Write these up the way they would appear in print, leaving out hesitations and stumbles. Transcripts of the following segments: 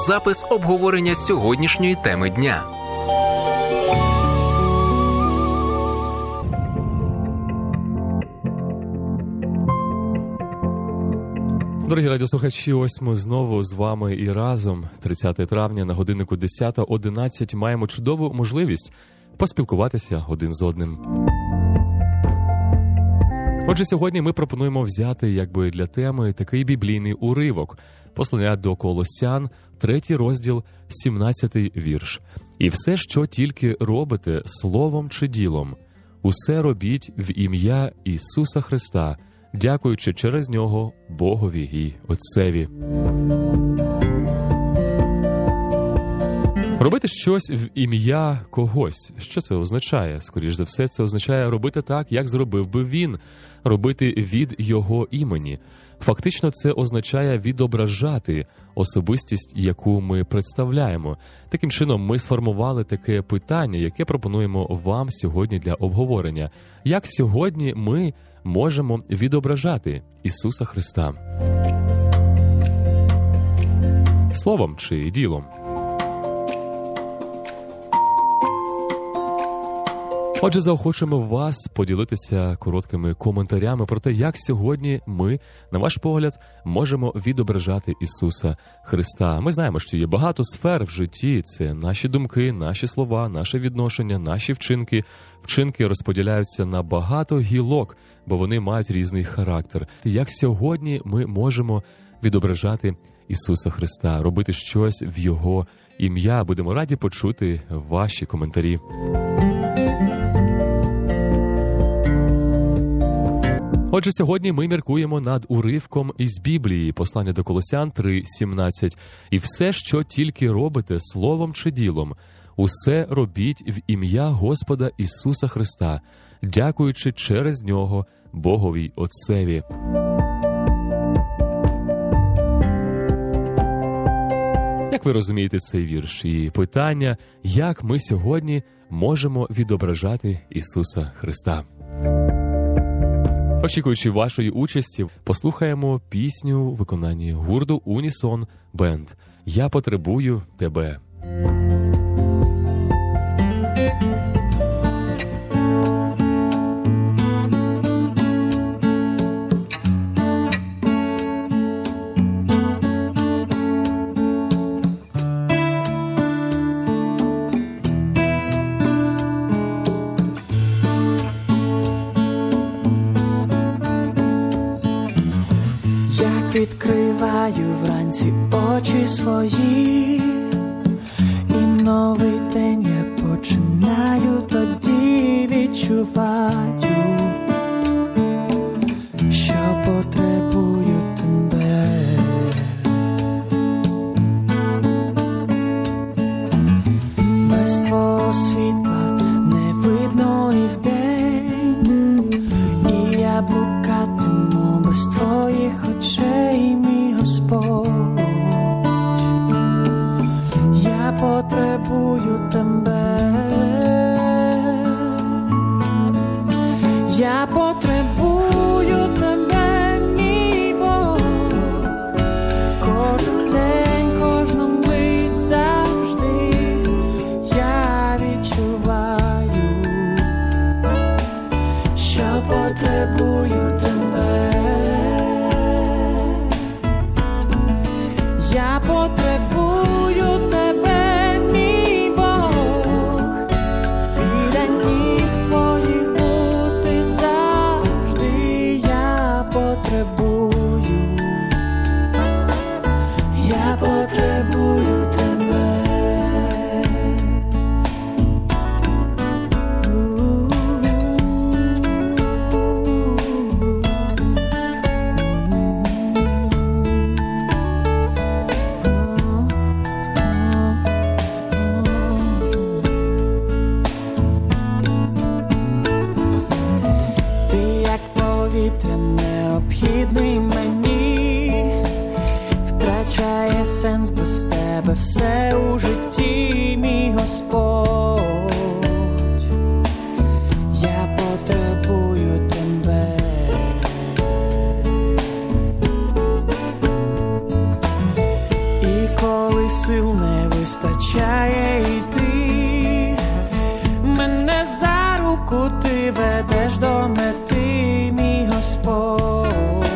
запис обговорення сьогоднішньої теми дня. Дорогі радіослухачі, ось ми знову з вами і разом. 30 травня на годиннику 10:11 маємо чудову можливість поспілкуватися один з одним. Отже, сьогодні ми пропонуємо взяти для теми такий біблійний уривок. Послання до Колосян, 3 розділ, 17 вірш. «І все, що тільки робите словом чи ділом, усе робіть в ім'я Ісуса Христа, дякуючи через Нього Богові і Отцеві». Робити щось в ім'я когось. Що це означає? Скоріш за все, це означає робити так, як зробив би він. Робити від його імені. Фактично, це означає відображати особистість, яку ми представляємо. Таким чином, ми сформували таке питання, яке пропонуємо вам сьогодні для обговорення. Як сьогодні ми можемо відображати Ісуса Христа? Словом чи ділом? Отже, заохочуємо вас поділитися короткими коментарями про те, як сьогодні ми, на ваш погляд, можемо відображати Ісуса Христа. Ми знаємо, що є багато сфер в житті. Це наші думки, наші слова, наше відношення, наші вчинки. Вчинки розподіляються на багато гілок, бо вони мають різний характер. Як сьогодні ми можемо відображати Ісуса Христа, робити щось в Його ім'я? Будемо раді почути ваші коментарі. Отже, сьогодні ми міркуємо над уривком із Біблії, послання до Колосян 3:17. «І все, що тільки робите словом чи ділом, усе робіть в ім'я Господа Ісуса Христа, дякуючи через Нього Богові Отцеві». Як ви розумієте цей вірш? І питання, як ми сьогодні можемо відображати Ісуса Христа? Очікуючи вашої участі, послухаємо пісню у виконанні гурту Унісон Бенд «Я потребую тебе». Відкриваю вранці очі свої, і новий день я починаю, тоді відчуваю, що потребую тебе. Без твого світла не видно і вдень, і я блукатиму без твоїх очей, мій Господь. Я потребую тебе. Я потребую тебе, мій Бог. Кожен день, кожну мить, завжди я відчуваю, що потребую тебе. Я потребую тебе, мій Бог, біля ніг твоїх бути завжди. Я потребую, я потребую тебе. Необхідний мені, втрачає сенс без тебе все у житті, мій Господь. Я потребую тебе. І коли сил ведеш до мети, мій Господь.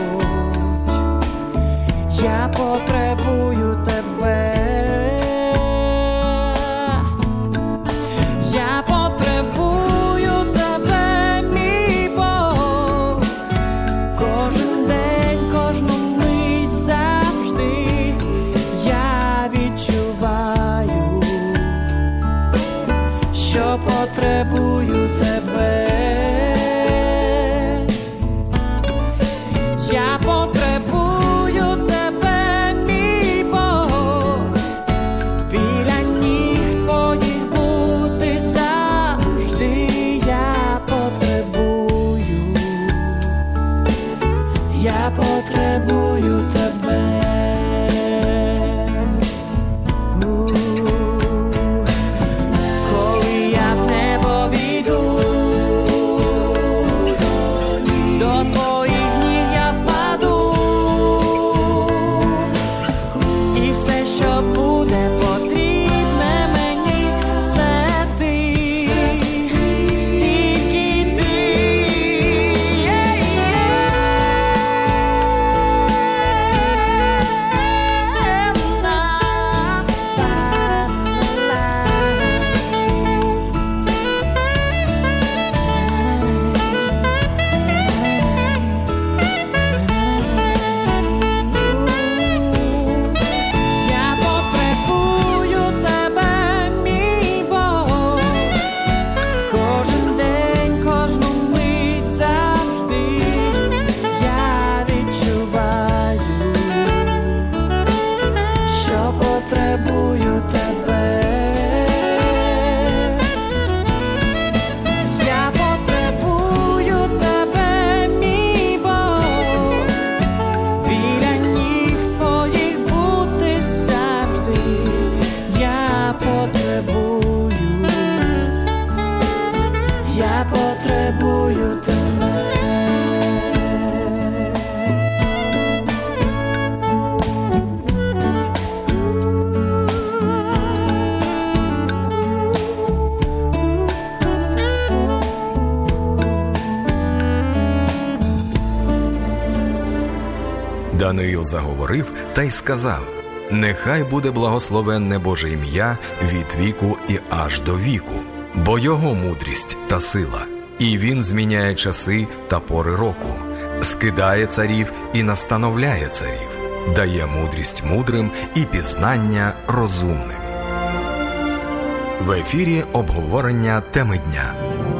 Я потребую тебе. Я потребую тебе, мій Бог. Кожен день, кожну мить, завжди я відчуваю, що потребую тебе. Я потребую тебе, мій Бог. Біля ніг твоїх бути завжди я потребую. Я потребую тебе. Коли я в небо війду, до твоїх ніг я впаду, і все, що буде потрібне мені, це ти, тільки ти. Я потребую тебе, мій Бог. Кожен день, кожну мить, завжди я відчуваю, що потребую тебе. Я потребую тебе, мій Бог. Біля ніг твоїх бути завжди я потребую. Я потребую тебе. Даниїл заговорив та й сказав: «Нехай буде благословенне Боже ім'я від віку і аж до віку, бо його мудрість та сила, і він зміняє часи та пори року, скидає царів і настановляє царів, дає мудрість мудрим і пізнання розумним». В ефірі обговорення теми дня.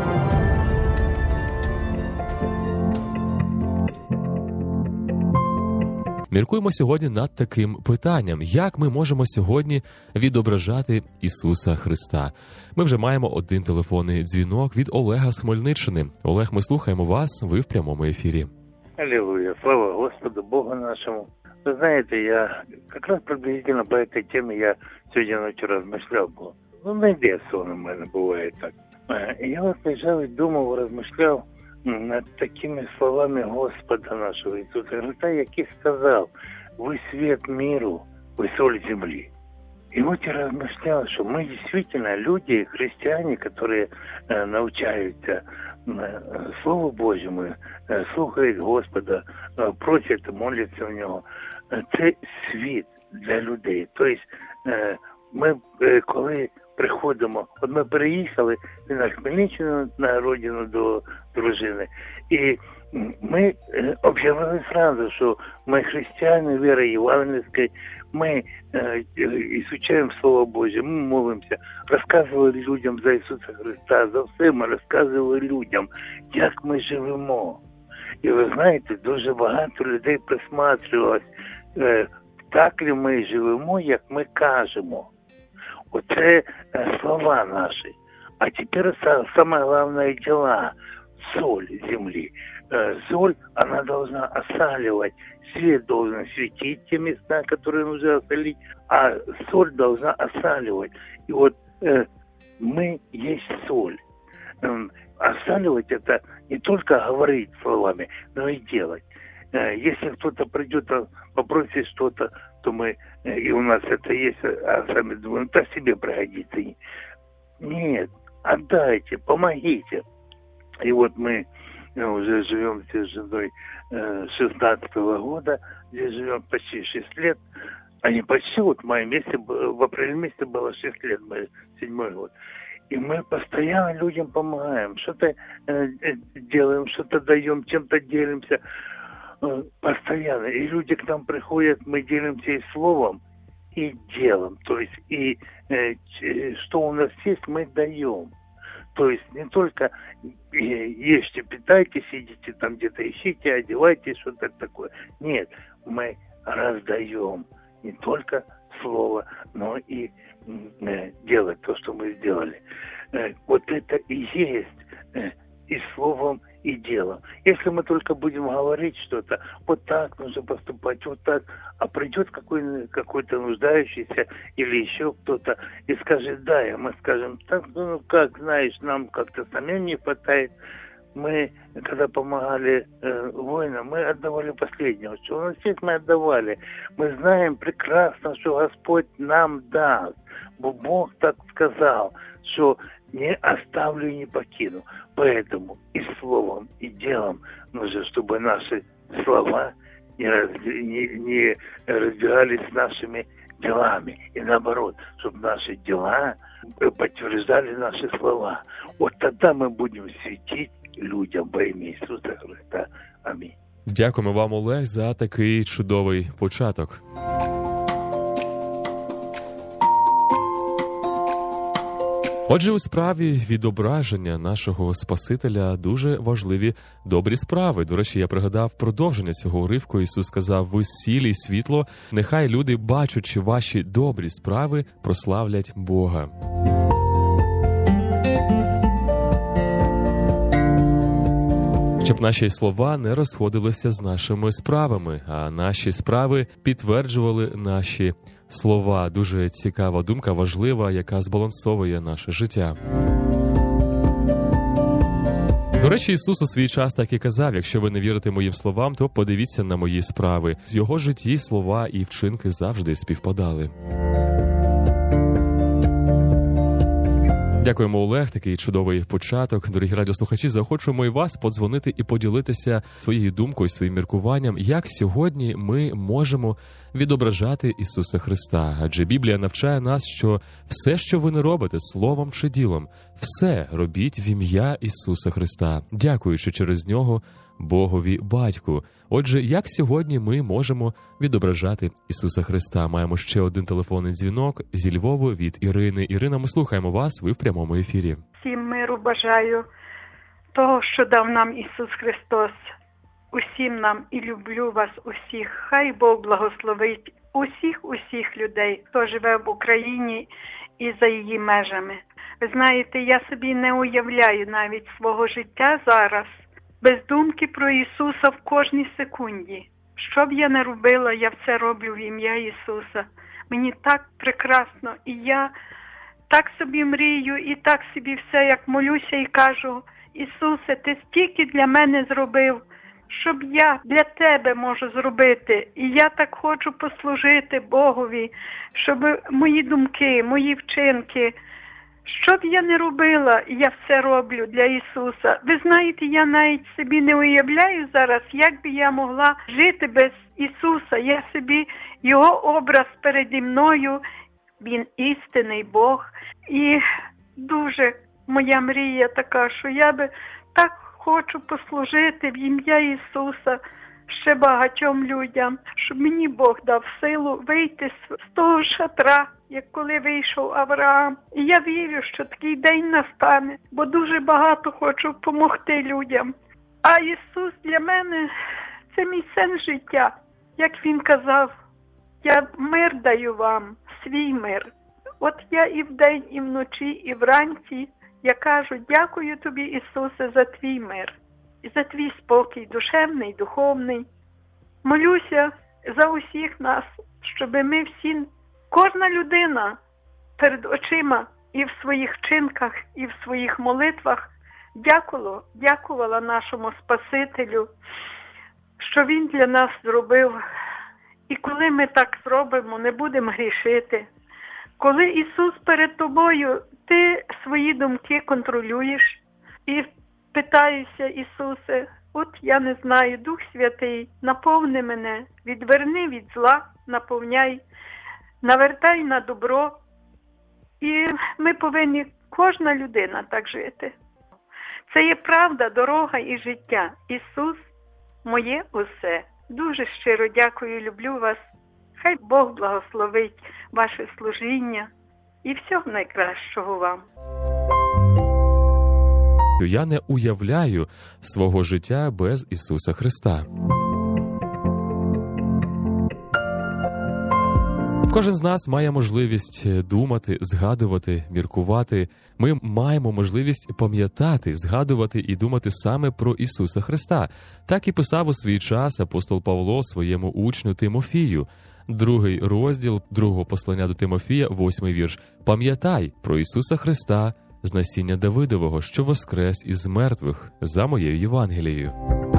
Міркуємо сьогодні над таким питанням: як ми можемо сьогодні відображати Ісуса Христа? Ми вже маємо один телефонний дзвінок від Олега з Хмельниччини. Олег, ми слухаємо вас, ви в прямому ефірі. Аллилуйя, слава Господу, Богу нашему. Вы знаете, я как раз приблизительно по этой теме я сегодня ночью размышлял был. Ну, найде сон у меня бывает так. И я вот лежал и думал, размышлял над такими словами Господа нашего Иисуса Христа, який сказал: «Вы свет миру, вы соль земли». И вот я размышлял, что мы действительно люди, христиане, которые научаются Слову Божьему, слухають Господа, просять, моляться в нього. Це світ для людей. Тобто ми, коли приходимо, от ми переїхали на Хмельниччину, на родину до дружини, і ми об'явили сразу, що ми християни віри євангельської, ми изучаем Слово Божье, мы молимся, розказували людям за Ісуса Христа, за все ми розказували людям, як ми живемо. І ви знаєте, дуже багато людей присматрювалось, так ли ми живемо, як ми кажемо. Оце слова наші. А тепер самое главное дела. Соль земли. Соль, она должна осаливать. Свет должен светить те места, которые нужно осолить, а соль должна осаливать. И вот мы есть соль. Осаливать — это не только говорить словами, но и делать. Если кто-то придет, попросит что-то, то мы, и у нас это есть, а сами думаем, это себе пригодится. Нет, отдайте, помогите. И вот мы уже живем здесь с женой 16-го года, здесь живем почти 6 лет, а не почти, вот в мае месяце, в апреле месяце было 6 лет, мы 7-й год. И мы постоянно людям помогаем, что-то делаем, что-то даем, чем-то делимся, постоянно. И люди к нам приходят, мы делимся и словом, и делом. То есть, и что у нас есть, мы даем. То есть не только ешьте, питайтесь, идите там где-то ищите, одевайтесь, что-то такое. Нет, мы раздаем не только слово, но и делать то, что мы сделали. Вот это и есть и словом, и делом. Если мы только будем говорить что-то, вот так нужно поступать, вот так, а придет какой-то нуждающийся или еще кто-то и скажет да, и мы скажем, так, ну как, знаешь, нам как-то самим не хватает. Мы, когда помогали воинам, мы отдавали последнее. Что у нас есть, мы отдавали. Мы знаем прекрасно, что Господь нам даст. Бог так сказал, что не оставлю и не покину. Поэтому и словом, и делом нужно, чтобы наши слова не разбирались с нашими делами. И наоборот, чтобы наши дела подтверждали наши слова. Вот тогда мы будем светить людям во ім'я Ісуса Христа. Амінь. Дякуємо вам, Олег, за такий чудовий початок. Отже, у справі відображення нашого Спасителя дуже важливі добрі справи. До речі, я пригадав продовження цього уривку. Ісус сказав: «Ви сіль і світло, нехай люди, бачачи ваші добрі справи, прославлять Бога». Щоб наші слова не розходилися з нашими справами, а наші справи підтверджували наші слова. Дуже цікава думка, важлива, яка збалансовує наше життя. До речі, Ісус у свій час так і казав: якщо ви не вірите моїм словам, то подивіться на мої справи. В його житті слова і вчинки завжди співпадали. Дякуємо, Олег, такий чудовий початок. Дорогі радіослухачі, заохочуємо і вас подзвонити і поділитися своєю думкою, своїм міркуванням, як сьогодні ми можемо відображати Ісуса Христа. Адже Біблія навчає нас, що все, що ви не робите словом чи ділом, все робіть в ім'я Ісуса Христа, дякуючи через Нього Богові Батьку. Отже, як сьогодні ми можемо відображати Ісуса Христа? Маємо ще один телефонний дзвінок зі Львову від Ірини. Ірина, ми слухаємо вас, ви в прямому ефірі. Всім миру бажаю того, що дав нам Ісус Христос. Усім нам і люблю вас усіх. Хай Бог благословить усіх людей, хто живе в Україні і за її межами. Ви знаєте, я собі не уявляю навіть свого життя зараз без думки про Ісуса в кожній секунді. Що б я не робила, я все роблю в ім'я Ісуса. Мені так прекрасно, і я так собі мрію, і так собі все, як молюся і кажу: Ісусе, Ти стільки для мене зробив, щоб я для Тебе можу зробити. І я так хочу послужити Богові, щоб мої думки, мої вчинки, що б я не робила, я все роблю для Ісуса. Ви знаєте, я навіть собі не уявляю зараз, як би я могла жити без Ісуса. Я собі, Його образ переді мною, Він істинний Бог. І дуже моя мрія така, що я би так хочу послужити в ім'я Ісуса ще багатьом людям, щоб мені Бог дав силу вийти з того шатра, як коли вийшов Авраам. І я вірю, що такий день настане, бо дуже багато хочу допомогти людям. А Ісус для мене – це мій сенс життя. Як Він казав: я мир даю вам, свій мир. От я і вдень, і вночі, і вранці я кажу: дякую тобі, Ісусе, за твій мир і за твій спокій душевний, духовний. Молюся за усіх нас, щоб ми всі, кожна людина перед очима і в своїх вчинках, і в своїх молитвах дякувала нашому Спасителю, що Він для нас зробив. І коли ми так зробимо, не будемо грішити. Коли Ісус перед тобою, ти свої думки контролюєш, і питаюся, Ісусе, от я не знаю, Дух Святий, наповни мене, відверни від зла, наповняй, навертай на добро. І ми повинні, кожна людина так жити. Це є правда, дорога і життя. Ісус – моє усе. Дуже щиро дякую, люблю вас. Хай Бог благословить ваше служіння і всього найкращого вам. Я не уявляю свого життя без Ісуса Христа. Кожен з нас має можливість думати, згадувати, міркувати. Ми маємо можливість пам'ятати, згадувати і думати саме про Ісуса Христа. Так і писав у свій час апостол Павло своєму учню Тимофію. 2 розділ 2 послання до Тимофія, 8 вірш. «Пам'ятай про Ісуса Христа з насіння Давидового, що воскрес із мертвих за моєю Євангелією».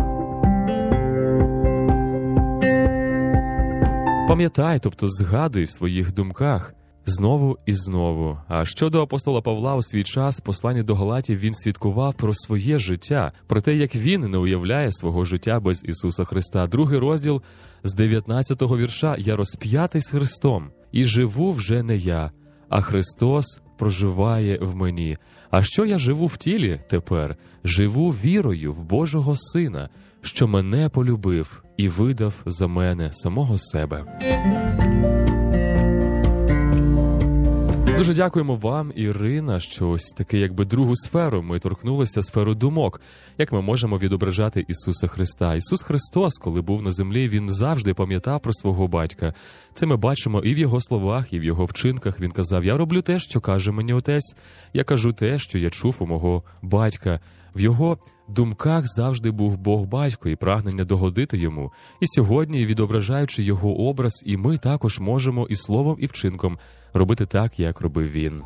Пам'ятай, тобто згадуй в своїх думках знову і знову. А щодо апостола Павла, у свій час, в посланні до Галатів, він свідкував про своє життя, про те, як він не уявляє свого життя без Ісуса Христа. 2 розділ з 19 вірша. «Я розп'ятий з Христом, і живу вже не я, а Христос проживає в мені. А що я живу в тілі тепер? Живу вірою в Божого Сина, що мене полюбив і видав за мене самого себе». Дуже дякуємо вам, Ірина, що ось таки якби другу сферу ми торкнулися, сферу думок, як ми можемо відображати Ісуса Христа. Ісус Христос, коли був на землі, Він завжди пам'ятав про свого батька. Це ми бачимо і в Його словах, і в Його вчинках. Він казав: «Я роблю те, що каже мені Отець, я кажу те, що я чув у мого батька». В Його думках завжди був Бог-Батько і прагнення догодити Йому. І сьогодні, відображаючи Його образ, і ми також можемо і словом, і вчинком робити так, як робив Він.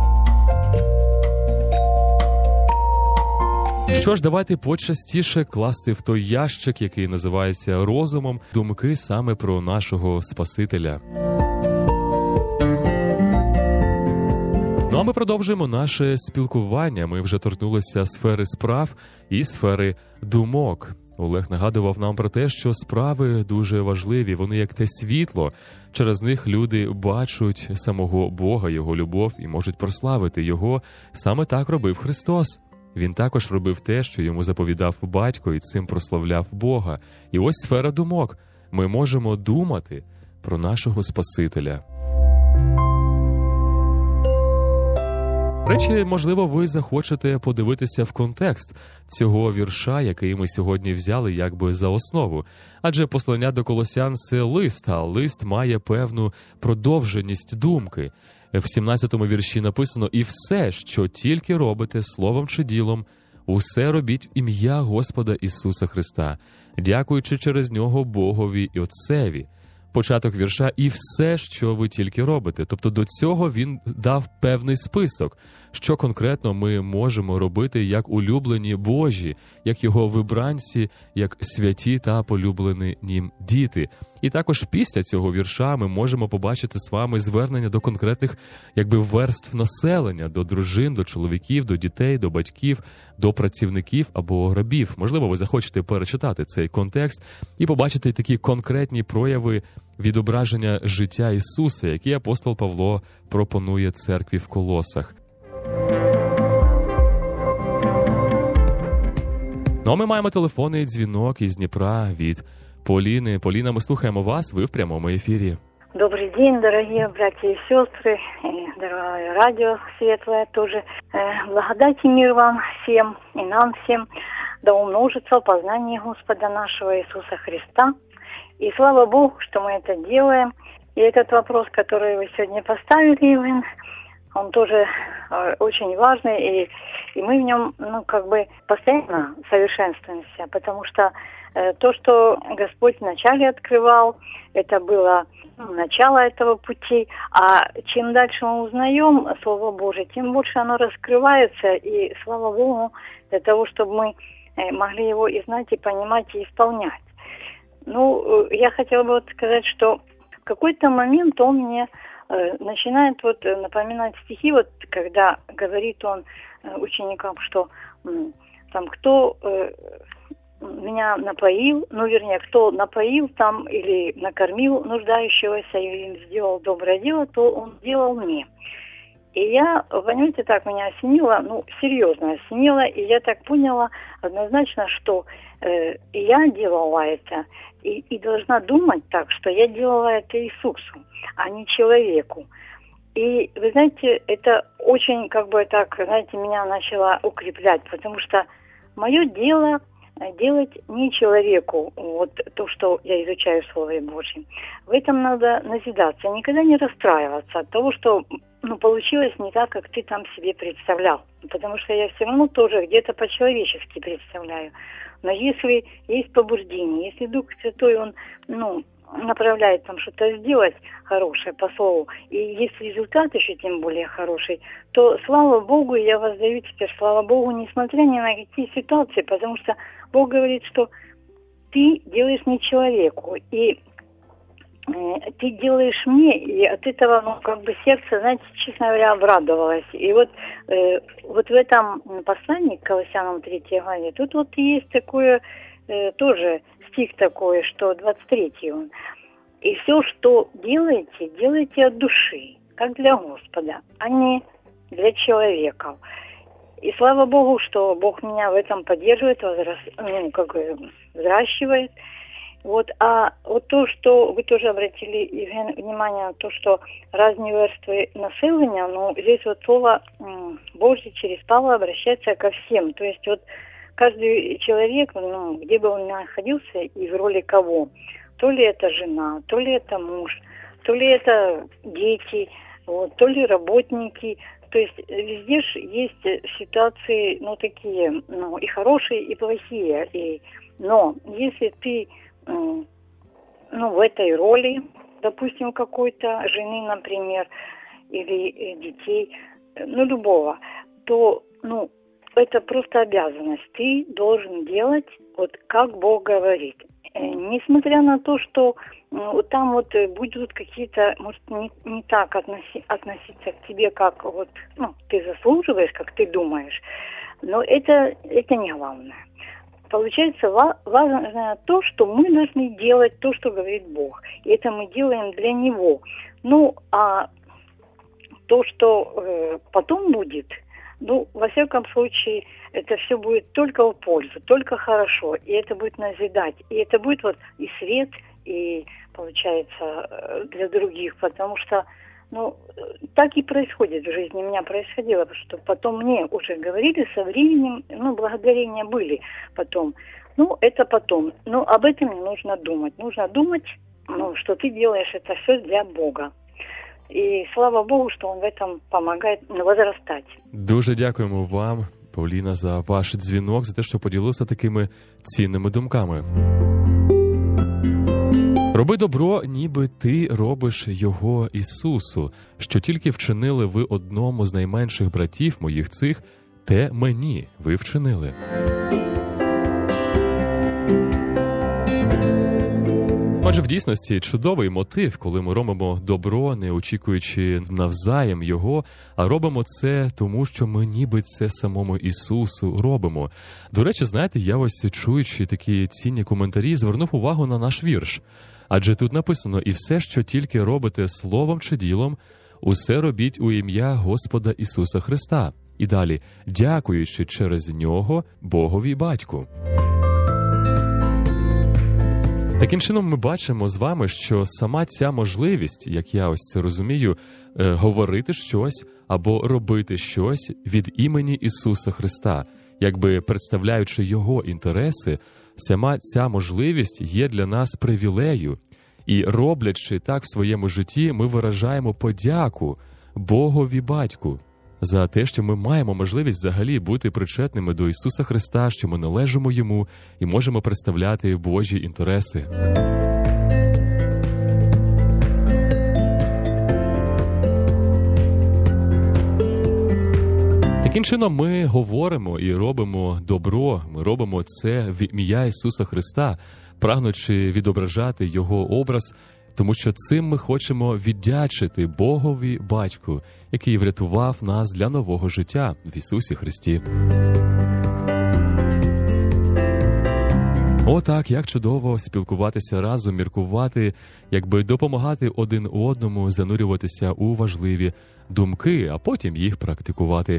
Що ж, давайте почастіше класти в той ящик, який називається розумом, думки саме про нашого Спасителя. Ну а ми продовжуємо наше спілкування. Ми вже торкнулися сфери справ і сфери думок. Олег нагадував нам про те, що справи дуже важливі, вони як те світло. Через них люди бачать самого Бога, Його любов і можуть прославити Його. Саме так робив Христос. Він також робив те, що йому заповідав батько, і цим прославляв Бога. І ось сфера думок. Ми можемо думати про нашого Спасителя. Речі, можливо, ви захочете подивитися в контекст цього вірша, який ми сьогодні взяли якби за основу. Адже послання до Колосян – це лист, а лист має певну продовженість думки. В 17-му вірші написано: «І все, що тільки робите словом чи ділом, усе робіть в ім'я Господа Ісуса Христа, дякуючи через Нього Богові і Отцеві». Початок вірша: «І все, що ви тільки робите». Тобто до цього він дав певний список, що конкретно ми можемо робити як улюблені Божі, як Його вибранці, як святі та полюблені ним діти. І також після цього вірша ми можемо побачити з вами звернення до конкретних якби верств населення, до дружин, до чоловіків, до дітей, до батьків, до працівників або рабів. Можливо, ви захочете перечитати цей контекст і побачити такі конкретні прояви відображення життя Ісуса, які апостол Павло пропонує церкві в Колосах. Ну а ми маємо телефонний дзвінок із Дніпра від Поліни. Поліна, ми слухаємо вас, ви в прямому ефірі. Добрый день, дорогие братья и сестры, и дорогое радио светлое тоже. Благодать и мир вам всем и нам всем, да умножится в познании Господа нашего Иисуса Христа. И слава Богу, что мы это делаем. И этот вопрос, который вы сегодня поставили, Иван, он тоже очень важный, и мы в нем, постоянно совершенствуемся, потому что то, что Господь вначале открывал, это было начало этого пути, а чем дальше мы узнаем Слово Божие, тем больше оно раскрывается, и слава Богу, для того, чтобы мы могли его и знать, и понимать, и исполнять. Я хотела бы сказать, что в какой-то момент он мне начинает напоминать стихи, когда говорит он ученикам, что там, кто меня напоил, кто напоил там или накормил нуждающегося или сделал доброе дело, то он сделал мне. И я, понимаете, так меня осенило, серьезно осенило, и я так поняла однозначно, что я делала это, и должна думать так, что я делала это Иисусу, а не человеку. И, вы знаете, это очень, меня начало укреплять, потому что мое дело делать не человеку, вот то, что я изучаю в Слове Божьем. В этом надо назидаться, никогда не расстраиваться от того, что получилось не так, как ты там себе представлял. Потому что я все равно тоже где-то по-человечески представляю. Но если есть побуждение, если Дух Святой, он, направляет там что-то сделать хорошее по слову, и есть результат еще тем более хороший, то слава Богу, я воздаю теперь слава Богу, несмотря ни на какие ситуации, потому что Бог говорит, что ты делаешь не человеку, и ты делаешь мне, и от этого, сердце, знаете, честно говоря, обрадовалось. И вот в этом послании к Колоссянам 3 главе, тут вот есть такое, тоже стих такой, что 23 он. И все, что делаете, делайте от души, как для Господа, а не для человека. И слава Богу, что Бог меня в этом поддерживает, взращивает. А то, что вы тоже обратили, Евген, внимание на то, что разные верства населения, здесь Слово Божье через Павла обращается ко всем. То есть каждый человек, где бы он ни находился и в роли кого, то ли это жена, то ли это муж, то ли это дети, то ли работники. То есть везде же есть ситуации, такие, и хорошие, и плохие. Но если ты в этой роли, допустим, какой-то жены, например, или детей, любого, то, это просто обязанность. Ты должен делать как Бог говорит. Несмотря на то, что там будут какие-то, может, не так относиться к тебе, как ты заслуживаешь, как ты думаешь, но это не главное. Получается, важно то, что мы должны делать то, что говорит Бог. И это мы делаем для Него. А то, что потом будет, во всяком случае, это все будет только в пользу, только хорошо. И это будет назидать. И это будет и свет, и, получается, для других. Потому что, так и происходит в жизни. У меня происходило, потому что потом мне уже говорили со временем, благодарения были потом. Это потом. Но об этом не нужно думать. Нужно думать, что ты делаешь это все для Бога. І слава Богу, що він в этом допомагає возростати. Дуже дякуємо вам, Павліна, за ваш дзвінок, за те, що поділилися такими цінними думками. Роби добро, ніби ти робиш його Ісусу, що тільки вчинили ви одному з найменших братів моїх цих, те мені ви вчинили. Отже, в дійсності чудовий мотив, коли ми робимо добро, не очікуючи навзаєм його, а робимо це тому, що ми ніби це самому Ісусу робимо. До речі, знаєте, я ось чуючи такі цінні коментарі, звернув увагу на наш вірш. Адже тут написано: «І все, що тільки робите словом чи ділом, усе робіть у ім'я Господа Ісуса Христа». І далі: «Дякуючи через Нього Богові Батьку». Таким чином ми бачимо з вами, що сама ця можливість, як я ось це розумію, говорити щось або робити щось від імені Ісуса Христа, якби представляючи Його інтереси, сама ця можливість є для нас привілею. І роблячи так в своєму житті, ми виражаємо подяку Богові Батьку за те, що ми маємо можливість взагалі бути причетними до Ісуса Христа, що ми належимо Йому і можемо представляти Божі інтереси. Таким чином ми говоримо і робимо добро, ми робимо це в ім'я Ісуса Христа, прагнучи відображати Його образ, тому що цим ми хочемо віддячити Богові Батьку, який врятував нас для нового життя в Ісусі Христі. О, так, як чудово спілкуватися разом, міркувати, якби допомагати один одному, занурюватися у важливі думки, а потім їх практикувати.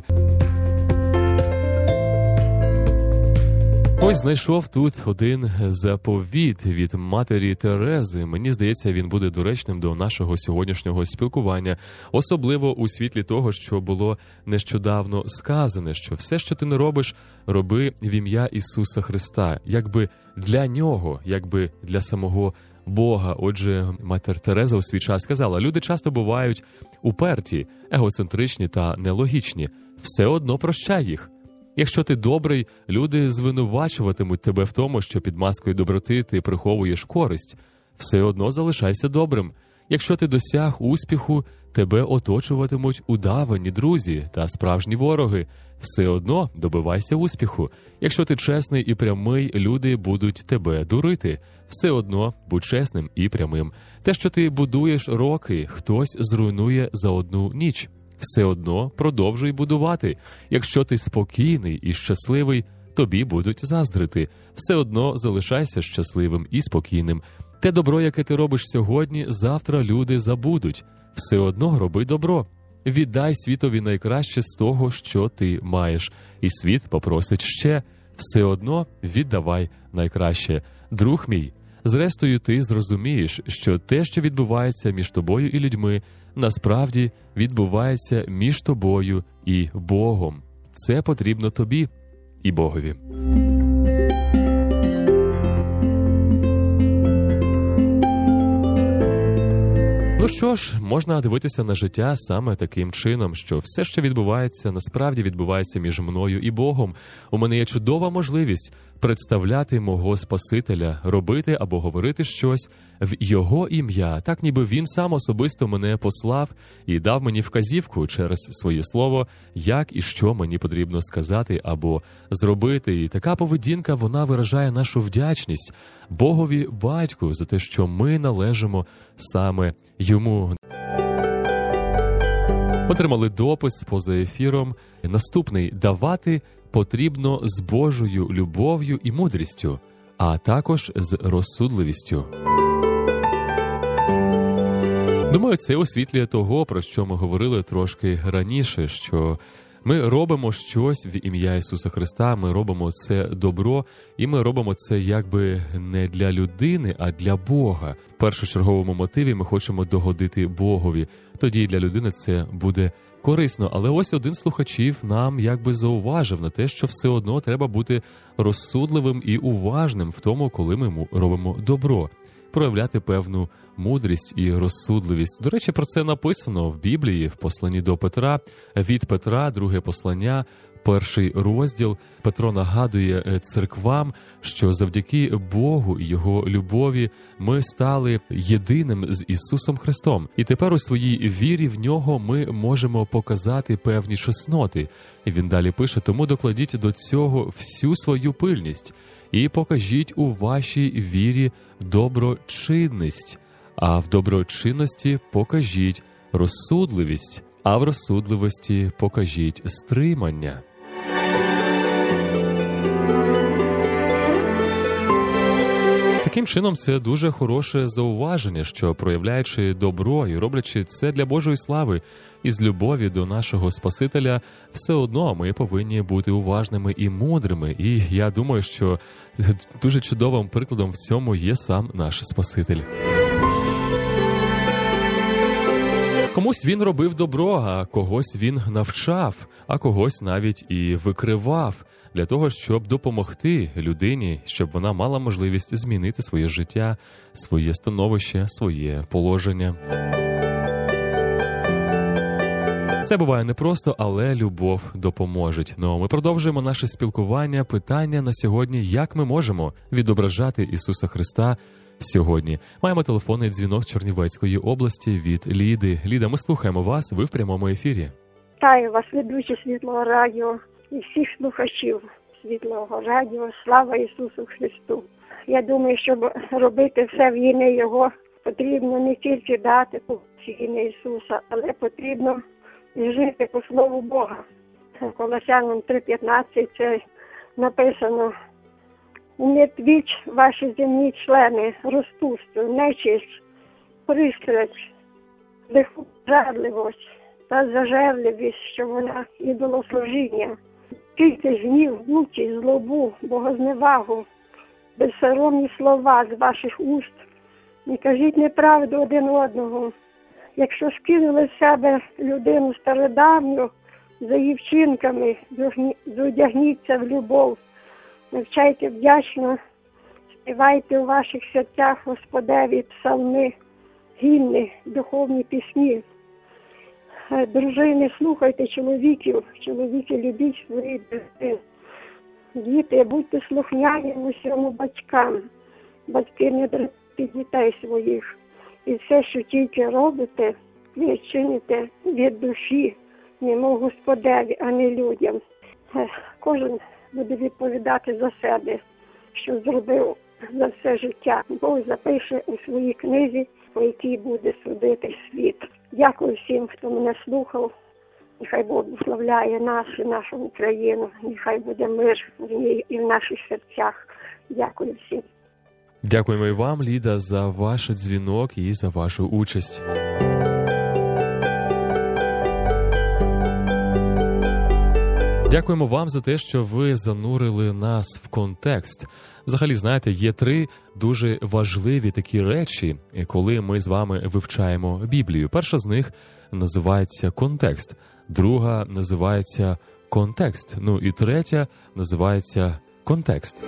Ось знайшов тут один заповіт від матері Терези. Мені здається, він буде доречним до нашого сьогоднішнього спілкування. Особливо у світлі того, що було нещодавно сказане, що все, що ти не робиш, роби в ім'я Ісуса Христа. Якби для Нього, якби для самого Бога. Отже, матір Тереза у свій час сказала, люди часто бувають уперті, егоцентричні та нелогічні. Все одно прощай їх. Якщо ти добрий, люди звинувачуватимуть тебе в тому, що під маскою доброти ти приховуєш користь. Все одно залишайся добрим. Якщо ти досяг успіху, тебе оточуватимуть удавані друзі та справжні вороги. Все одно добивайся успіху. Якщо ти чесний і прямий, люди будуть тебе дурити. Все одно будь чесним і прямим. Те, що ти будуєш роки, хтось зруйнує за одну ніч. Все одно продовжуй будувати. Якщо ти спокійний і щасливий, тобі будуть заздрити. Все одно залишайся щасливим і спокійним. Те добро, яке ти робиш сьогодні, завтра люди забудуть. Все одно роби добро. Віддай світові найкраще з того, що ти маєш. І світ попросить ще. Все одно віддавай найкраще. Друг мій, зрештою ти зрозумієш, що те, що відбувається між тобою і людьми, насправді відбувається між тобою і Богом. Це потрібно тобі і Богові. Ну що ж, можна дивитися на життя саме таким чином, що все, що відбувається, насправді відбувається між мною і Богом. У мене є чудова можливість представляти мого Спасителя, робити або говорити щось в Його ім'я, так ніби Він сам особисто мене послав і дав мені вказівку через своє слово, як і що мені потрібно сказати або зробити. І така поведінка, вона виражає нашу вдячність Богові Батьку за те, що ми належимо саме Йому. Отримали допис поза ефіром. Наступний: давати потрібно з Божою любов'ю і мудрістю, а також з розсудливістю. Думаю, це освітлює того, про що ми говорили трошки раніше, що ми робимо щось в ім'я Ісуса Христа, ми робимо це добро, і ми робимо це якби не для людини, а для Бога. В першочерговому мотиві ми хочемо догодити Богові. Тоді для людини це буде корисно. Але ось один з слухачів нам якби зауважив на те, що все одно треба бути розсудливим і уважним в тому, коли ми робимо добро. Проявляти певну мудрість і розсудливість. До речі, про це написано в Біблії, в посланні до Петра, від Петра, 2 послання, 1 розділ. Петро нагадує церквам, що завдяки Богу і Його любові ми стали єдиним з Ісусом Христом. І тепер у своїй вірі в Нього ми можемо показати певні чесноти. І він далі пише: тому докладіть до цього всю свою пильність і покажіть у вашій вірі доброчинність, а в доброчинності покажіть розсудливість, а в розсудливості покажіть стримання. Таким чином, це дуже хороше зауваження, що, проявляючи добро і роблячи це для Божої слави і з любові до нашого Спасителя, все одно ми повинні бути уважними і мудрими. І я думаю, що дуже чудовим прикладом в цьому є сам наш Спаситель. Комусь він робив добро, а когось він навчав, а когось навіть і викривав, для того, щоб допомогти людині, щоб вона мала можливість змінити своє життя, своє становище, своє положення. Це буває непросто, але любов допоможе. Ну, ми продовжуємо наше спілкування. Питання на сьогодні: як ми можемо відображати Ісуса Христа сьогодні? Маємо телефонний дзвінок з Чернівецької області від Ліди. Ліда, ми слухаємо вас, ви в прямому ефірі. Вітаю вас, ведучі Світлого радіо і всіх слухачів Світлого радіо. Слава Ісусу Христу! Я думаю, щоб робити все в ім'я Його, потрібно не тільки дати по ім'я Ісуса, але потрібно жити по Слову Бога. Колосянам 3:15 це написано: Умертвіть ваші земні члени, розпусту, нечисть, пристрасть, лихожерливість та зажерливість, що вона ідолослужіння. Кийте гнів, лютість, злобу, богозневагу, безсоромні слова з ваших уст. Не кажіть неправду один одного. Якщо скинули з себе людину стародавню за її вчинками, зодягніться в любов. Навчайте вдячно, співайте у ваших серцях Господеві псалми, гімни, духовні пісні. Дружини, слухайте чоловіків, чоловіки, любіть своїх дітей. Діти, будьте слухняні усьому батькам. Батьки, не дратуйте дітей своїх. І все, що тільки робите, ви чините від душі, немов Господеві, а не людям. Кожен буде відповідати за себе, що зробив за все життя. Бог запише у своїй книзі, по якій буде судити світ. Дякую всім, хто мене слухав. Нехай Бог благословляє нас і нашу Україну. Нехай буде мир в ній і в наших серцях. Дякую всім. Дякуємо і вам, Ліда, за ваш дзвінок і за вашу участь. Дякуємо вам за те, що ви занурили нас в контекст. Взагалі, знаєте, є 3 дуже важливі такі речі, коли ми з вами вивчаємо Біблію. Перша з них називається контекст, друга називається контекст, ну і третя називається контекст.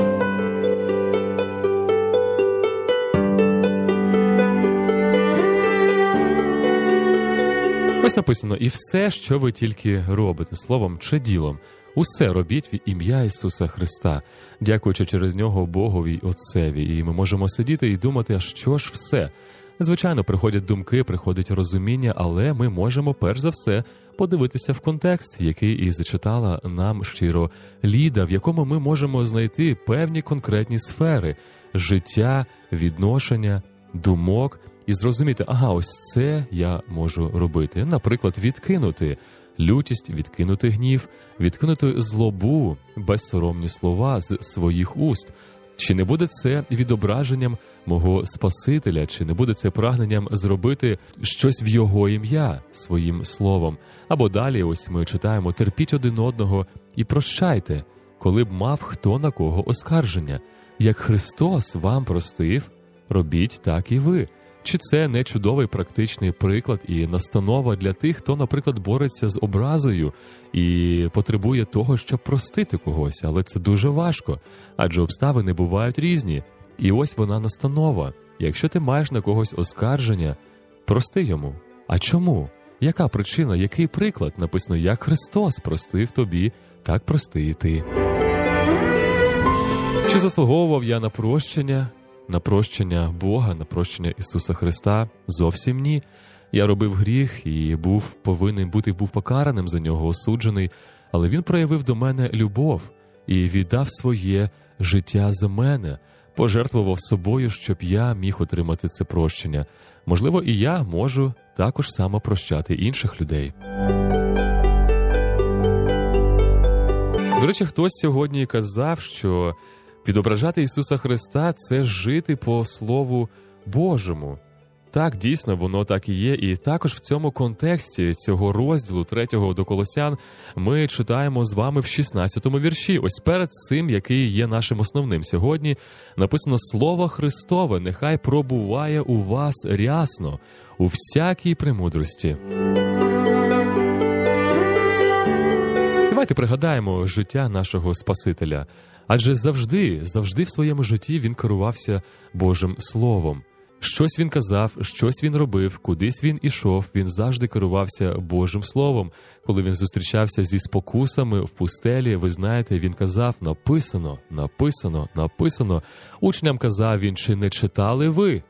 Ось написано: «І все, що ви тільки робите, словом чи ділом, усе робіть в ім'я Ісуса Христа, дякуючи через Нього Богові й Отцеві». І ми можемо сидіти і думати, а що ж все? Звичайно, приходять думки, приходить розуміння, але ми можемо перш за все подивитися в контекст, який і зачитала нам щиро Ліда, в якому ми можемо знайти певні конкретні сфери життя, відношення, думок, і зрозуміти, ага, ось це я можу робити. Наприклад, відкинути лютість, відкинути гнів, відкинути злобу, безсоромні слова з своїх уст. Чи не буде це відображенням мого Спасителя? Чи не буде це прагненням зробити щось в Його ім'я своїм словом? Або далі ось ми читаємо: «Терпіть один одного і прощайте, коли б мав хто на кого оскарження. Як Христос вам простив, робіть так і ви». Чи це не чудовий практичний приклад і настанова для тих, хто, наприклад, бореться з образою і потребує того, щоб простити когось? Але це дуже важко, адже обставини бувають різні. І ось вона настанова. Якщо ти маєш на когось оскарження, прости йому. А чому? Яка причина, який приклад? Написано: «Як Христос простив тобі, так прости і ти». Чи заслуговував я на прощення? На прощення Бога, на прощення Ісуса Христа? Зовсім ні. Я робив гріх і повинен бути покараним за нього, осуджений, але Він проявив до мене любов і віддав своє життя за мене, пожертвував собою, щоб я міг отримати це прощення. Можливо, і я можу також само прощати інших людей. До речі, хтось сьогодні казав, що відображати Ісуса Христа – це жити по Слову Божому. Так, дійсно, воно так і є. І також в цьому контексті цього розділу 3 до Колосян ми читаємо з вами в 16-му вірші. Ось перед цим, який є нашим основним сьогодні, написано: «Слово Христове нехай пробуває у вас рясно, у всякій премудрості». Давайте пригадаємо життя нашого Спасителя. Адже завжди в своєму житті він керувався Божим Словом. Щось він казав, щось він робив, кудись він ішов, він завжди керувався Божим Словом. Коли він зустрічався зі спокусами в пустелі, ви знаєте, він казав: «Написано, написано, написано». Учням казав він: «Чи не читали ви?»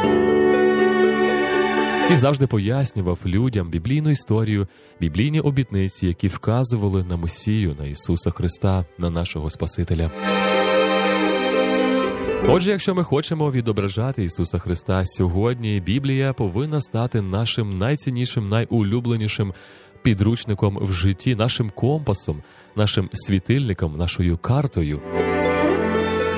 І завжди пояснював людям біблійну історію, біблійні обітниці, які вказували на Месію, на Ісуса Христа, на нашого Спасителя. Отже, якщо ми хочемо відображати Ісуса Христа сьогодні, Біблія повинна стати нашим найціннішим, найулюбленішим підручником в житті, нашим компасом, нашим світильником, нашою картою.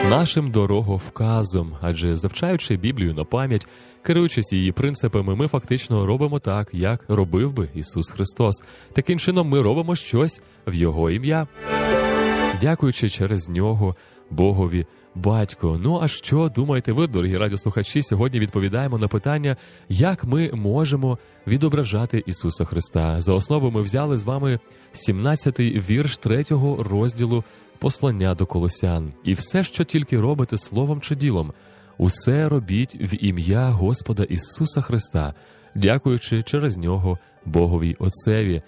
нашим дороговказом, адже завчаючи Біблію на пам'ять, керуючись її принципами, ми фактично робимо так, як робив би Ісус Христос. Таким чином ми робимо щось в Його ім'я, дякуючи через Нього Богові Батько. Ну а що думаєте ви, дорогі радіослухачі? Сьогодні відповідаємо на питання, як ми можемо відображати Ісуса Христа. За основу ми взяли з вами 17-й вірш 3-го розділу послання до Колосян. «І все, що тільки робите словом чи ділом, усе робіть в ім'я Господа Ісуса Христа, дякуючи через Нього Богові Отцеві».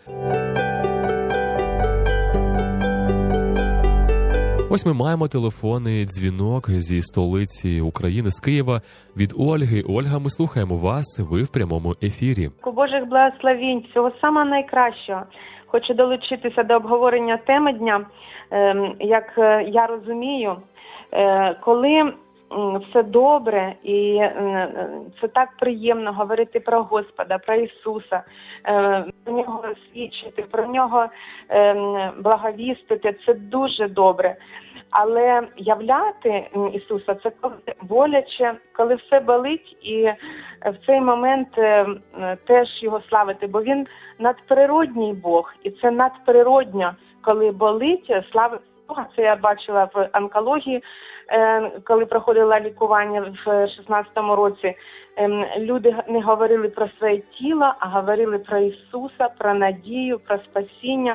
Ось ми маємо телефонний дзвінок зі столиці України, з Києва, від Ольги. Ольга, ми слухаємо вас, ви в прямому ефірі. Божих благословінь, всього самого найкращого. Хочу долучитися до обговорення теми дня. Як я розумію, коли все добре і це так приємно говорити про Господа, про Ісуса, про Нього свідчити, про Нього благовістити, це дуже добре. Але являти Ісуса – це коли боляче, коли все болить, і в цей момент теж Його славити, бо Він надприродній Бог, і це надприродньо, коли болить, славити Бога. Це я бачила в онкології, коли проходила лікування в 16-му році. Люди не говорили про своє тіло, а говорили про Ісуса, про надію, про спасіння.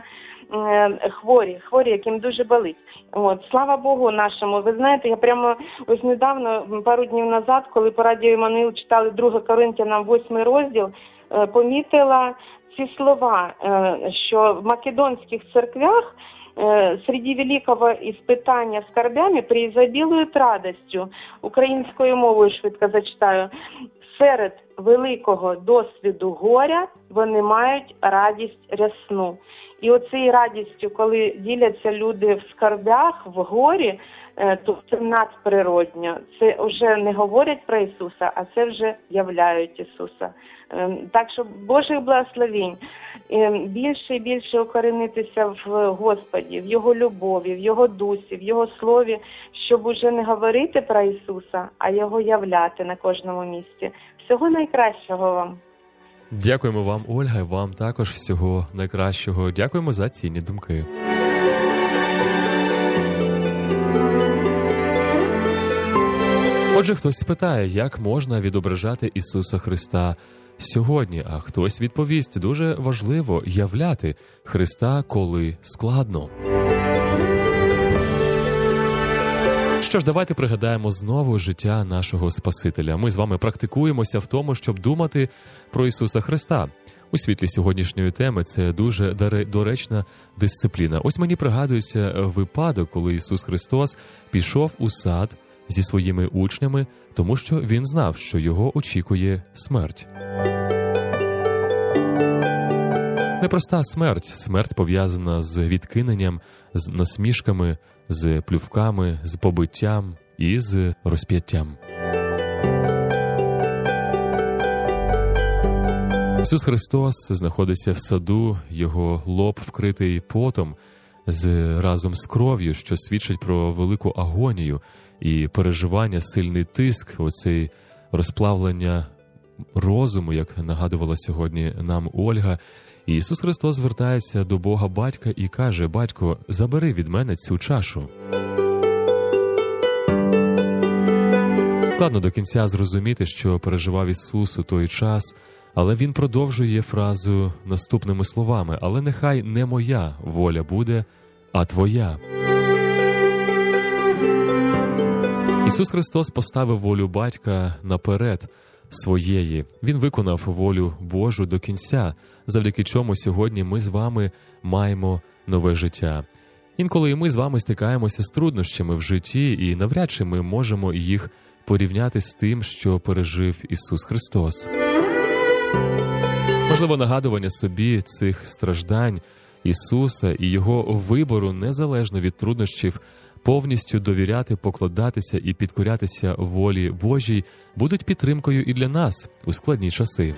Хворі, яким дуже болить. Слава Богу нашому. Ви знаєте, я прямо ось недавно, пару днів назад, коли по радіо Іммануїл читали 2 Коринтянам 8 розділ, помітила ці слова, що в македонських церквях среди великого испытания скорбями преизобилует радостью. Українською мовою швидко зачитаю. Серед великого досвіду горя вони мають радість рясну. І оцією радістю, коли діляться люди в скорбях, в горі, то це надприродньо. Це вже не говорять про Ісуса, а це вже являють Ісуса. Так що Божих благословень, більше і більше укорінитися в Господі, в Його любові, в Його дусі, в Його слові, щоб уже не говорити про Ісуса, а Його являти на кожному місці. Всього найкращого вам. Дякуємо вам, Ольга, вам також всього найкращого. Дякуємо за цінні думки. Отже, хтось спитає, як можна відображати Ісуса Христа сьогодні, а хтось відповість, дуже важливо являти Христа, коли складно. Що ж, давайте пригадаємо знову життя нашого Спасителя. Ми з вами практикуємося в тому, щоб думати про Ісуса Христа. У світлі сьогоднішньої теми це дуже доречна дисципліна. Ось мені пригадується випадок, коли Ісус Христос пішов у сад зі своїми учнями, тому що Він знав, що його очікує смерть. Непроста смерть. Смерть пов'язана з відкиненням, з насмішками, з плювками, з побиттям і з розп'яттям. Ісус Христос знаходиться в саду, його лоб вкритий потом, разом з кров'ю, що свідчить про велику агонію і переживання, сильний тиск, оцей розплавлення розуму, як нагадувала сьогодні нам Ольга. І Ісус Христос звертається до Бога Батька і каже: «Батько, забери від мене цю чашу». Складно до кінця зрозуміти, що переживав Ісус у той час, але Він продовжує фразу наступними словами: «Але нехай не моя воля буде, а Твоя». Ісус Христос поставив волю Батька наперед своєї. Він виконав волю Божу до кінця, завдяки чому сьогодні ми з вами маємо нове життя. Інколи і ми з вами стикаємося з труднощами в житті, і навряд чи ми можемо їх порівняти з тим, що пережив Ісус Христос. Можливо, нагадування собі цих страждань Ісуса і Його вибору, незалежно від труднощів, повністю довіряти, покладатися і підкорятися волі Божій, будуть підтримкою і для нас у складні часи.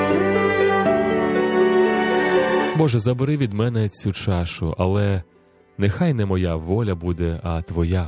Боже, забери від мене цю чашу, але нехай не моя воля буде, а Твоя.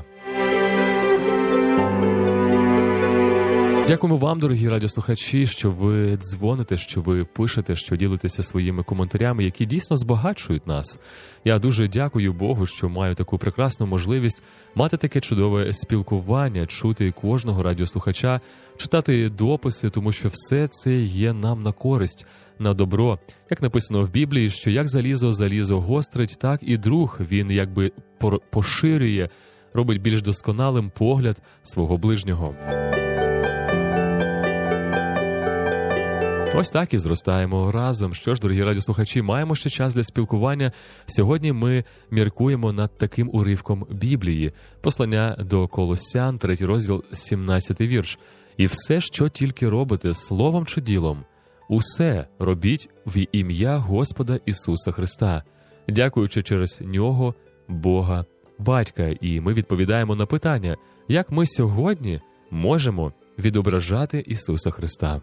Дякуємо вам, дорогі радіослухачі, що ви дзвоните, що ви пишете, що ділитеся своїми коментарями, які дійсно збагачують нас. Я дуже дякую Богу, що маю таку прекрасну можливість мати таке чудове спілкування, чути кожного радіослухача, читати дописи, тому що все це є нам на користь, на добро. Як написано в Біблії, що як залізо гострить, так і друг, він якби поширює, робить більш досконалим погляд свого ближнього. Ось так і зростаємо разом. Що ж, дорогі радіослухачі, маємо ще час для спілкування. Сьогодні ми міркуємо над таким уривком Біблії. Послання до Колосян, 3 розділ, 17 вірш. «І все, що тільки робите, словом чи ділом, усе робіть в ім'я Господа Ісуса Христа, дякуючи через Нього, Бога, Батька». І ми відповідаємо на питання, як ми сьогодні можемо відображати Ісуса Христа.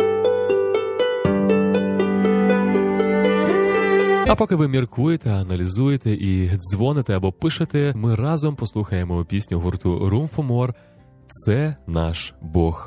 А поки ви міркуєте, аналізуєте і дзвоните або пишете, ми разом послухаємо пісню гурту Room for More «Це наш Бог».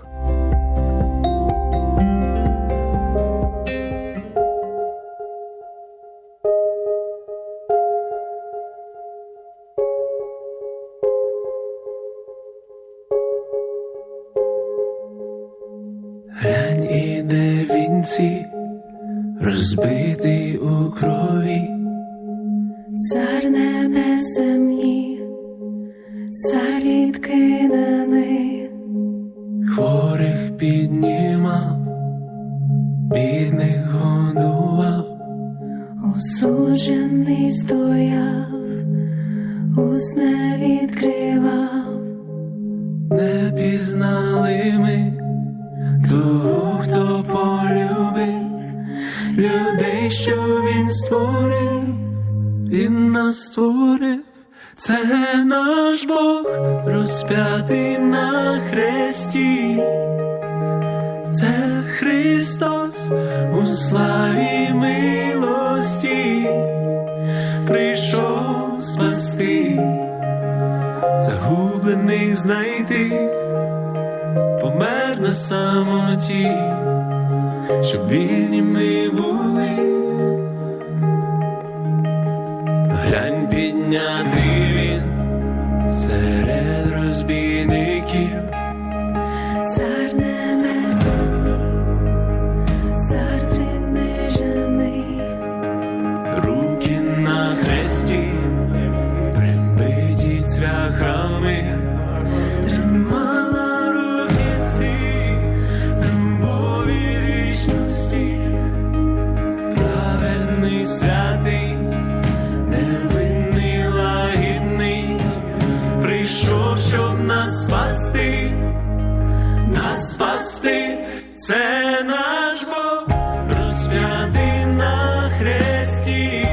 Глянь, іде вінці, розбитий у крові, Цар небес землі, цар відкиданий, хворих піднімав, бідних годував, осуджений стояв, уст не відкривав. не пізнали ми того, хто полюбив людей, що він створив, він нас створив. Це наш Бог, розп'ятий на хресті. Це Христос у славі милості прийшов спасти, загублених знайти, помер на самоті, щоб вільні ми були. Глянь, піднятий він серед розбійників, Цар небесний, цар принижений, руки на хресті, прибиті цвяхами, тримала руки ці любові вічності, праведний, святий, невинний, лагідний, прийшов, щоб нас спасти, нас спасти. Це наш Бог, розп'ятий на хресті.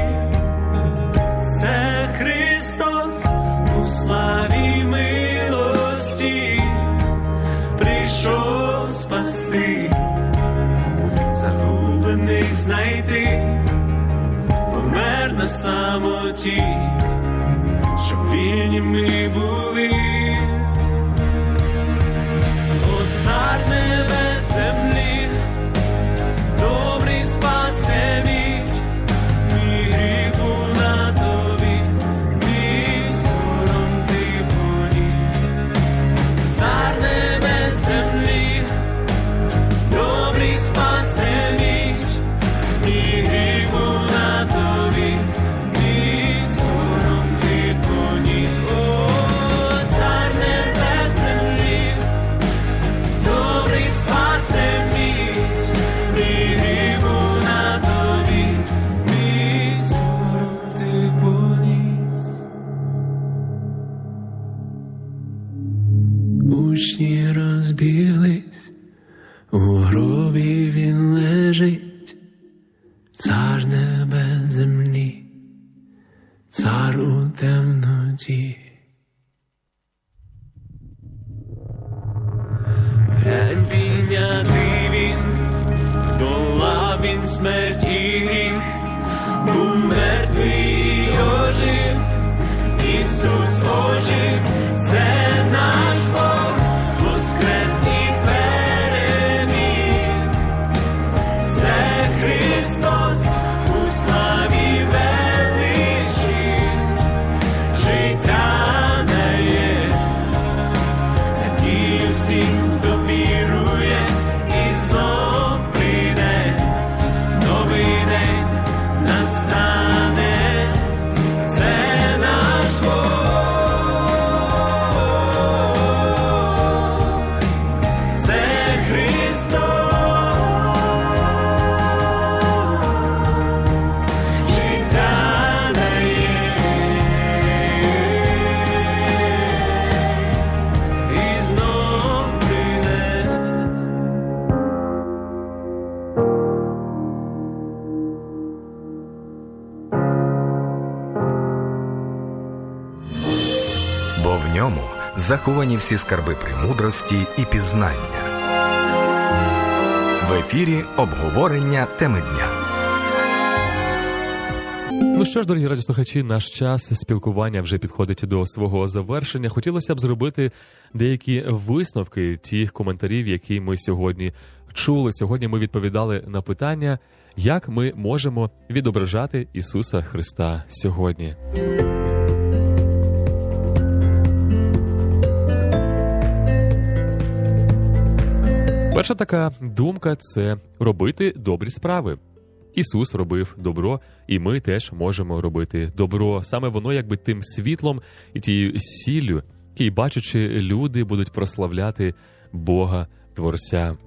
Це Христос у славі милості прийшов спасти, загублених знайти, помер на самоті, щоб вільні ми були. О, цар небес землі, добрий спасибі, мій гріх був на тобі, мій сором ти поніс. Цар небес землі, добрий спасибі, мій гріх був на тобі, мій сором ти поніс. О, цар небес землі, добрий спасибі, мій гріх був на тобі, мій сором ти поніс. Учні розбіглись, у гробі він лежить, цар небес землі, цар у темноті. Глянь, піднятий він, здолав він смерть і гріх, був мертвий і ожив, заховані всі скарби премудрості і пізнання. В ефірі обговорення теми дня. Ну що ж, дорогі радіослухачі, наш час спілкування вже підходить до свого завершення. Хотілося б зробити деякі висновки тих коментарів, які ми сьогодні чули. Сьогодні ми відповідали на питання, як ми можемо відображати Ісуса Христа сьогодні. Перша така думка – це робити добрі справи. Ісус робив добро, і ми теж можемо робити добро. Саме воно якби тим світлом і тією сіллю, які, бачачи, люди будуть прославляти Бога Творця.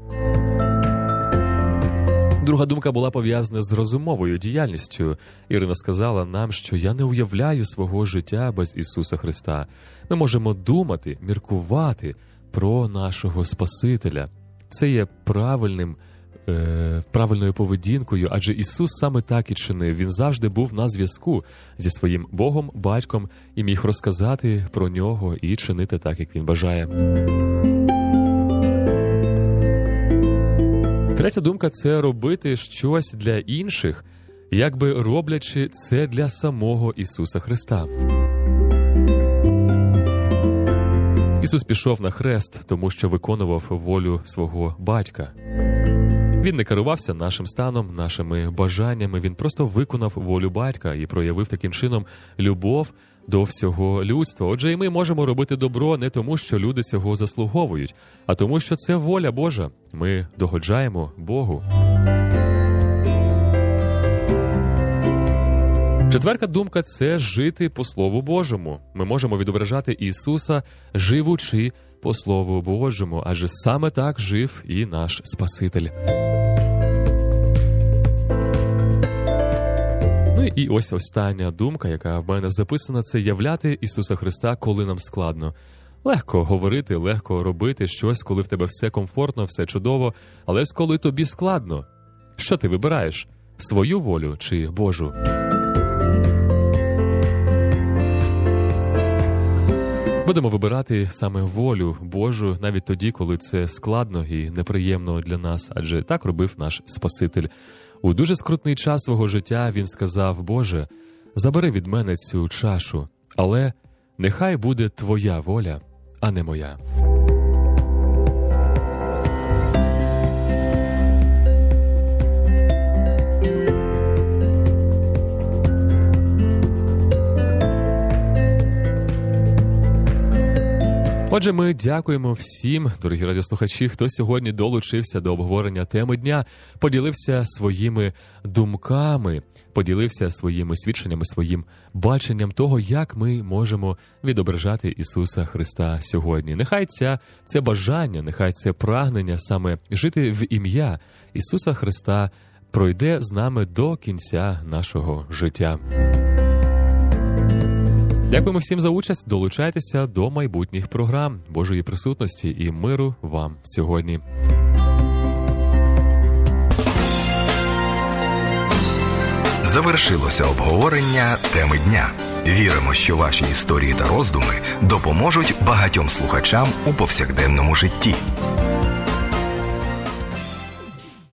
Друга думка була пов'язана з розумовою діяльністю. Ірина сказала нам, що я не уявляю свого життя без Ісуса Христа. Ми можемо думати, міркувати про нашого Спасителя. Це є правильною поведінкою, адже Ісус саме так і чинив. Він завжди був на зв'язку зі своїм Богом, Батьком і міг розказати про Нього і чинити так, як Він бажає. Третя думка – це робити щось для інших, якби роблячи це для самого Ісуса Христа. Ісус пішов на хрест, тому що виконував волю свого Батька. Він не керувався нашим станом, нашими бажаннями, він просто виконав волю Батька і проявив таким чином любов до всього людства. Отже, і ми можемо робити добро не тому, що люди цього заслуговують, а тому, що це воля Божа. Ми догоджаємо Богу. Четверта думка – це жити по Слову Божому. Ми можемо відображати Ісуса, живучи по Слову Божому, адже саме так жив і наш Спаситель. Ну і ось остання думка, яка в мене записана – це являти Ісуса Христа, коли нам складно. Легко говорити, легко робити щось, коли в тебе все комфортно, все чудово, але коли тобі складно. Що ти вибираєш? Свою волю чи Божу? Будемо вибирати саме волю Божу навіть тоді, коли це складно і неприємно для нас, адже так робив наш Спаситель. У дуже скрутний час свого життя він сказав: «Боже, забери від мене цю чашу, але нехай буде Твоя воля, а не моя». Отже, ми дякуємо всім, дорогі радіослухачі, хто сьогодні долучився до обговорення теми дня, поділився своїми думками, поділився своїми свідченнями, своїм баченням того, як ми можемо відображати Ісуса Христа сьогодні. Нехай це бажання, нехай це прагнення саме жити в ім'я Ісуса Христа пройде з нами до кінця нашого життя. Дякуємо всім за участь. Долучайтеся до майбутніх програм. Божої присутності і миру вам сьогодні. Завершилося обговорення теми дня. Віримо, що ваші історії та роздуми допоможуть багатьом слухачам у повсякденному житті.